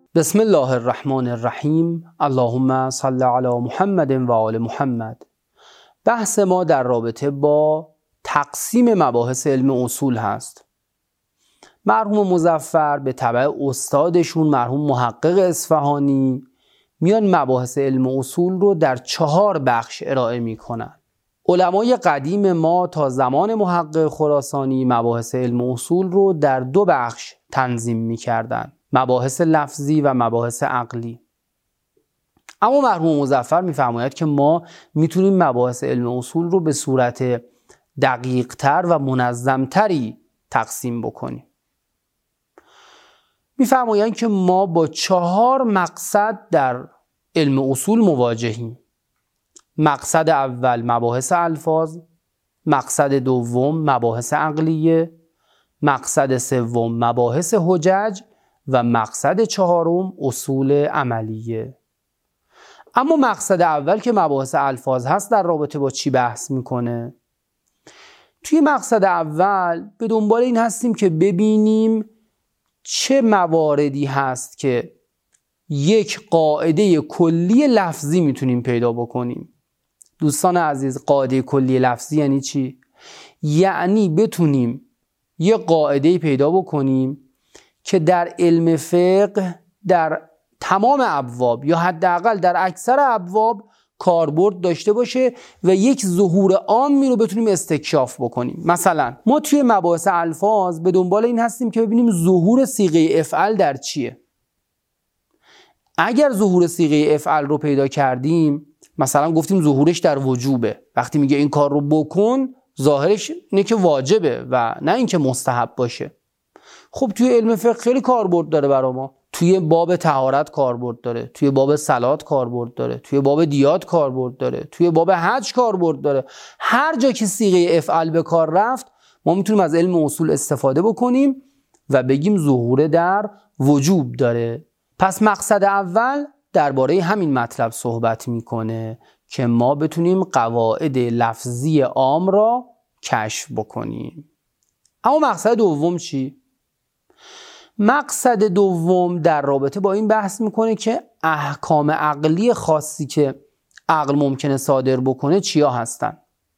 بسم الله الرحمن الرحیم. اللهم صل علی محمد و آل محمد. بحث ما در رابطه با تقسیم مباحث علم اصول هست. مرحوم مظفر به تبع استادشون مرحوم محقق اصفهانی میان مباحث علم اصول رو در 4 بخش ارائه میکنن. علمای قدیم ما تا زمان محقق خراسانی مباحث علم اصول رو در 2 بخش تنظیم میکردن: مباحث لفظی و مباحث عقلی. اما مرحوم مظفر میفرماید که ما میتونیم مباحث علم اصول رو به صورت دقیق تر و منظم تری تقسیم بکنیم. میفرمایند که ما با 4 مقصد در علم اصول مواجهیم. مقصد اول مباحث الفاظ، مقصد دوم مباحث عقلیه، مقصد سوم مباحث حجج و مقصد 4 اصول عملیه. اما مقصد اول که مباحث الفاظ هست در رابطه با چی بحث میکنه؟ توی مقصد اول به دنبال این هستیم که ببینیم چه مواردی هست که یک قاعده کلی لفظی میتونیم پیدا بکنیم. دوستان عزیز، قاعده کلی لفظی یعنی چی؟ یعنی بتونیم یه قاعده پیدا بکنیم که در علم فقه در تمام ابواب یا حداقل در اکثر ابواب کاربرد داشته باشه و یک ظهور عامی رو بتونیم استکشاف بکنیم. مثلا ما توی مباحث الفاظ به دنبال این هستیم که ببینیم ظهور صیغه افعل در چیه. اگر ظهور صیغه افعل رو پیدا کردیم، مثلا گفتیم ظهورش در وجوبه، وقتی میگه این کار رو بکن ظاهرش اینه که واجبه و نه اینکه مستحب باشه. خب توی علم فقه خیلی کاربرد داره برای ما. توی باب طهارت کاربرد داره، توی باب صلات کاربرد داره، توی باب دیات کاربرد داره، توی باب حج کاربرد داره. هر جا که صیغه افعل به کار رفت ما میتونیم از علم اصول استفاده بکنیم و بگیم ظهور در وجوب داره. پس مقصد اول درباره همین مطلب صحبت میکنه که ما بتونیم قواعد لفظی عام را کشف بکنیم. اما مقصد دوم چی؟ مقصد دوم در رابطه با این بحث میکنه که احکام عقلی خاصی که عقل ممکنه صادر بکنه چیا هستن.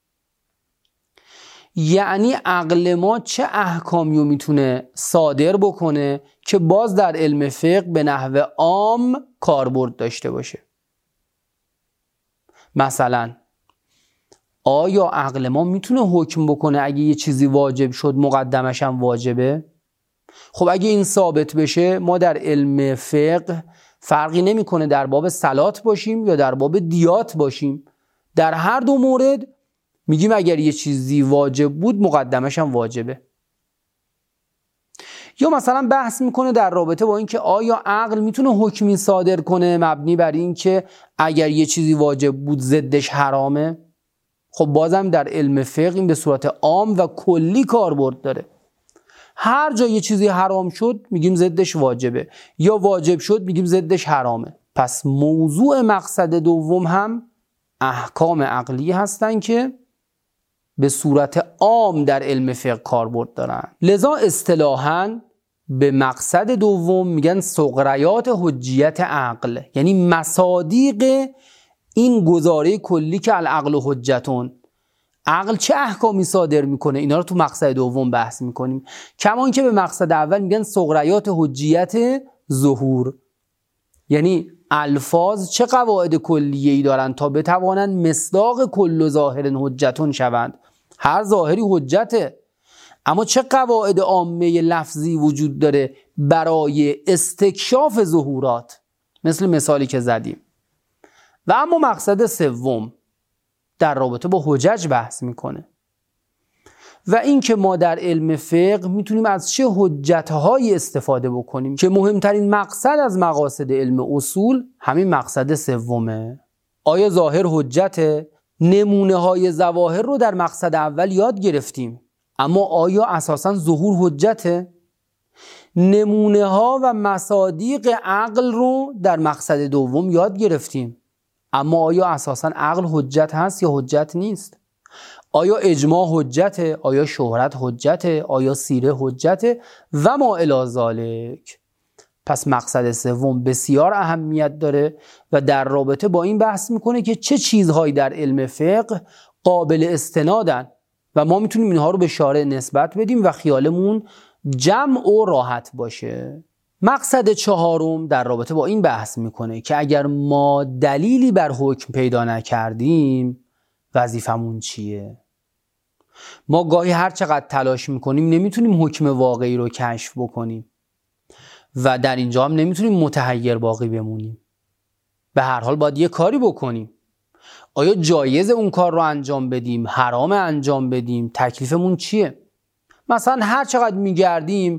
یعنی عقل ما چه احکامی رو میتونه صادر بکنه که باز در علم فقه به نحو عام کاربرد داشته باشه. مثلا آیا عقل ما میتونه حکم بکنه اگه یه چیزی واجب شد مقدمش هم واجبه؟ خب اگه این ثابت بشه ما در علم فقه فرقی نمیکنه در باب صلات باشیم یا در باب دیات باشیم، در هر 2 مورد میگیم اگر یه چیزی واجب بود مقدمش هم واجبه. یا مثلا بحث میکنه در رابطه با این که آیا عقل میتونه حکمی صادر کنه مبنی بر این که اگر یه چیزی واجب بود ضدش حرامه؟ خب بازم در علم فقه این به صورت عام و کلی کاربرد داره. هر جا یه چیزی حرام شد میگیم ضدش واجبه، یا واجب شد میگیم ضدش حرامه. پس موضوع مقصد دوم هم احکام عقلی هستن که به صورت عام در علم فقه کاربرد دارن. لذا اصطلاحاً به مقصد دوم میگن سغریات حجیت عقل، یعنی مصادیق این گزاره کلی که العقل حجتون، عقل چه احکامی صادر میکنه، اینا رو تو مقصد دوم بحث میکنیم. کمان که به مقصد اول میگن سغریات حجیت ظهور، یعنی الفاظ چه قواعد کلیه‌ای دارن تا بتوانند مصداق کل ظاهر حجتون شوند. هر ظاهری حجته، اما چه قواعد عامه لفظی وجود داره برای استکشاف ظهورات، مثل مثالی که زدیم. و اما مقصد سوم در رابطه با حجج بحث میکنه و این که ما در علم فقه میتونیم از چه حجتهایی استفاده بکنیم که مهمترین مقصد از مقاصد علم اصول همین مقصد سومه. آیا ظاهر حجته؟ نمونه های ظواهر رو در مقصد اول یاد گرفتیم، اما آیا اساساً ظهور حجته؟ نمونه ها و مصادیق عقل رو در مقصد دوم یاد گرفتیم، اما آیا اساساً عقل حجت هست یا حجت نیست؟ آیا اجماع حجته؟ آیا شهرت حجته؟ آیا سیره حجته؟ و ما الی ذالک. پس مقصد سوم بسیار اهمیت داره و در رابطه با این بحث میکنه که چه چیزهایی در علم فقه قابل استنادن و ما میتونیم اینها رو به شارع نسبت بدیم و خیالمون جمع و راحت باشه. مقصد چهارم در رابطه با این بحث میکنه که اگر ما دلیلی بر حکم پیدا نکردیم وظیفمون چیه؟ ما گاهی هر چقدر تلاش میکنیم نمیتونیم حکم واقعی رو کشف بکنیم و در اینجا هم نمیتونیم متحیر باقی بمونیم. به هر حال باید یه کاری بکنیم. آیا جایز اون کار رو انجام بدیم؟ حرام انجام بدیم؟ تکلیفمون چیه؟ مثلا هر چقدر میگردیم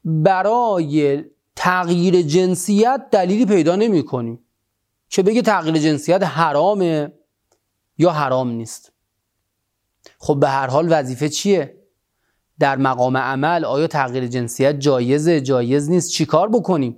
برای تغییر جنسیت دلیلی پیدا نمی کنیم که بگه تغییر جنسیت حرامه یا حرام نیست. خب به هر حال وظیفه چیه؟ در مقام عمل آیا تغییر جنسیت جایزه؟ جایز نیست؟ چی کار بکنیم؟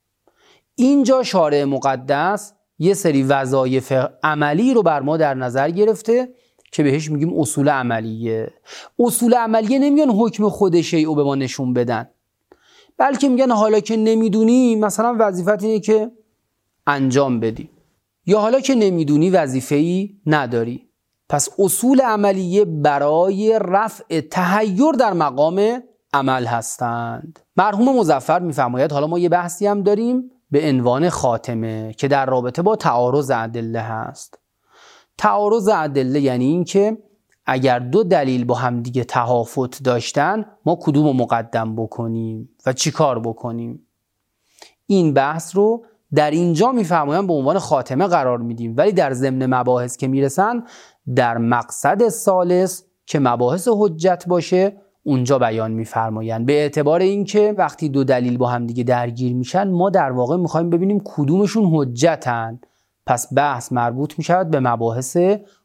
اینجا شارع مقدس یه سری وظایف عملی رو بر ما در نظر گرفته که بهش میگیم اصول عملیه. اصول عملیه نمیان حکم خود شیء به ما نشون بدن، بلکه میگن حالا که نمیدونی مثلا وظیفت اینه که انجام بدی، یا حالا که نمیدونی وظیفه‌ای نداری. پس اصول عملیه برای رفع تحیر در مقام عمل هستند. مرحوم مظفر میفرماید حالا ما یه بحثی هم داریم به عنوان خاتمه که در رابطه با تعارض ادله هست. تعارض ادله یعنی این که اگر دو دلیل با هم دیگه تهافت داشتن ما کدوم رو مقدم بکنیم و چی کار بکنیم. این بحث رو در اینجا میفرمایند به عنوان خاتمه قرار میدیم، ولی در ضمن مباحث که میرسن در مقصد ثالث که مباحث حجت باشه اونجا بیان میفرمایند، به اعتبار اینکه وقتی دو دلیل با هم دیگه درگیر میشن ما در واقع میخوایم ببینیم کدومشون حجتن. پس بحث مربوط میشود به مباحث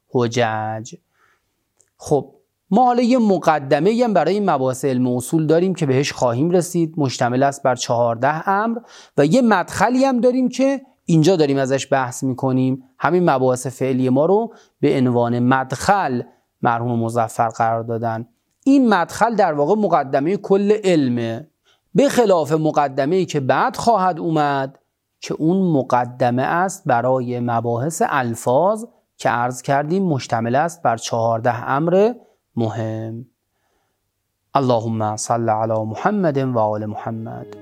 حجج. خب ما حالا یه مقدمه هم برای این مباحث علم اصول داریم که بهش خواهیم رسید، مشتمل است بر 14 امر و یه مدخلی هم داریم که اینجا داریم ازش بحث میکنیم. همین مباحث فعلی ما رو به عنوان مدخل مرحوم مظفر قرار دادن. این مدخل در واقع مقدمه کل علمه، به خلاف مقدمه‌ای که بعد خواهد اومد که اون مقدمه است برای مباحث الفاظ که عرض کردیم مشتمل است بر 14 امر مهم. اللهم صل علی محمد و آل محمد.